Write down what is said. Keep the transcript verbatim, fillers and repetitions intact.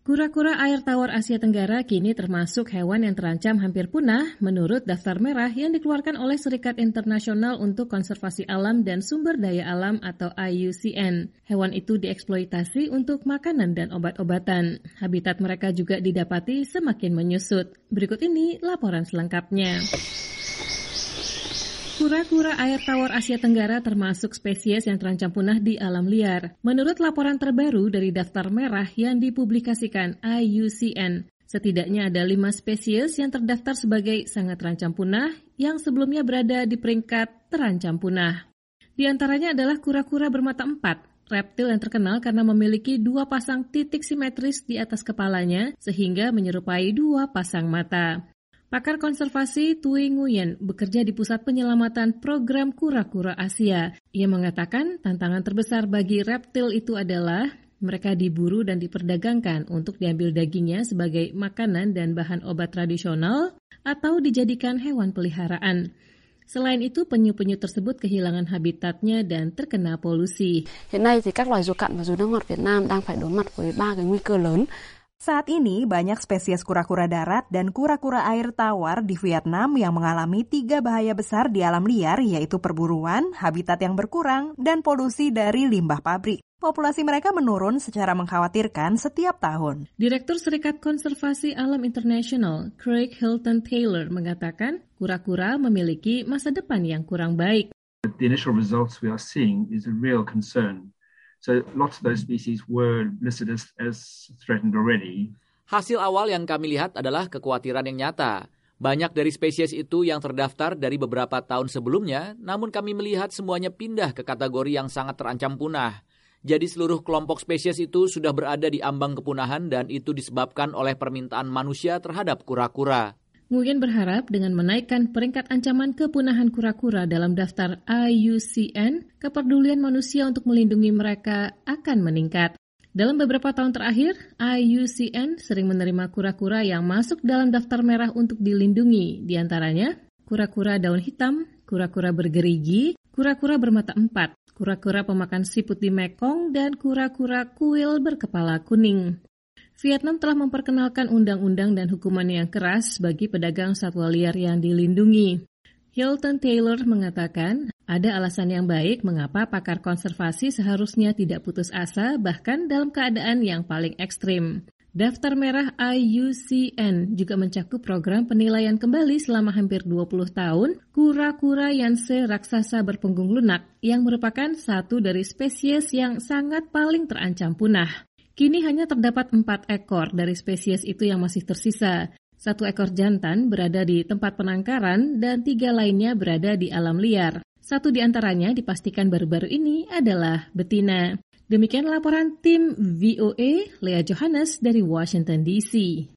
Kura-kura air tawar Asia Tenggara kini termasuk hewan yang terancam hampir punah menurut daftar merah yang dikeluarkan oleh Serikat Internasional untuk Konservasi Alam dan Sumber Daya Alam atau I U C N. Hewan itu dieksploitasi untuk makanan dan obat-obatan. Habitat mereka juga didapati semakin menyusut. Berikut ini laporan selengkapnya. Kura-kura air tawar Asia Tenggara termasuk spesies yang terancam punah di alam liar. Menurut laporan terbaru dari daftar merah yang dipublikasikan I U C N, setidaknya ada lima spesies yang terdaftar sebagai sangat terancam punah yang sebelumnya berada di peringkat terancam punah. Di antaranya adalah kura-kura bermata empat, reptil yang terkenal karena memiliki dua pasang titik simetris di atas kepalanya sehingga menyerupai dua pasang mata. Pakar konservasi Tui Nguyen bekerja di Pusat Penyelamatan Program Kura-Kura Asia. Ia mengatakan tantangan terbesar bagi reptil itu adalah mereka diburu dan diperdagangkan untuk diambil dagingnya sebagai makanan dan bahan obat tradisional atau dijadikan hewan peliharaan. Selain itu, penyu-penyu tersebut kehilangan habitatnya dan terkena polusi. Hiện nay thì các loài rùa cặn và rùa nước ngọt Việt Nam đang phải đối mặt với ba cái nguy cơ lớn. Saat ini, banyak spesies kura-kura darat dan kura-kura air tawar di Vietnam yang mengalami tiga bahaya besar di alam liar, yaitu perburuan, habitat yang berkurang, dan polusi dari limbah pabrik. Populasi mereka menurun secara mengkhawatirkan setiap tahun. Direktur Serikat Konservasi Alam Internasional, Craig Hilton Taylor, mengatakan kura-kura memiliki masa depan yang kurang baik. The initial results we are seeing is a real concern. So lots of those species were listed as, as threatened already. Hasil awal yang kami lihat adalah kekhawatiran yang nyata. Banyak dari spesies itu yang terdaftar dari beberapa tahun sebelumnya, namun kami melihat semuanya pindah ke kategori yang sangat terancam punah. Jadi seluruh kelompok spesies itu sudah berada di ambang kepunahan dan itu disebabkan oleh permintaan manusia terhadap kura-kura. Nguyen berharap dengan menaikkan peringkat ancaman kepunahan kura-kura dalam daftar I U C N, kepedulian manusia untuk melindungi mereka akan meningkat. Dalam beberapa tahun terakhir, I U C N sering menerima kura-kura yang masuk dalam daftar merah untuk dilindungi, di antaranya kura-kura daun hitam, kura-kura bergerigi, kura-kura bermata empat, kura-kura pemakan siput di Mekong, dan kura-kura kuil berkepala kuning. Vietnam telah memperkenalkan undang-undang dan hukuman yang keras bagi pedagang satwa liar yang dilindungi. Hilton Taylor mengatakan, ada alasan yang baik mengapa pakar konservasi seharusnya tidak putus asa bahkan dalam keadaan yang paling ekstrim. Daftar merah I U C N juga mencakup program penilaian kembali selama hampir dua puluh tahun kura-kura Yangtze raksasa berpunggung lunak yang merupakan satu dari spesies yang sangat paling terancam punah. Kini hanya terdapat empat ekor dari spesies itu yang masih tersisa. Satu ekor jantan berada di tempat penangkaran dan tiga lainnya berada di alam liar. Satu di antaranya dipastikan baru-baru ini adalah betina. Demikian laporan tim V O A, Lea Johannes dari Washington D C.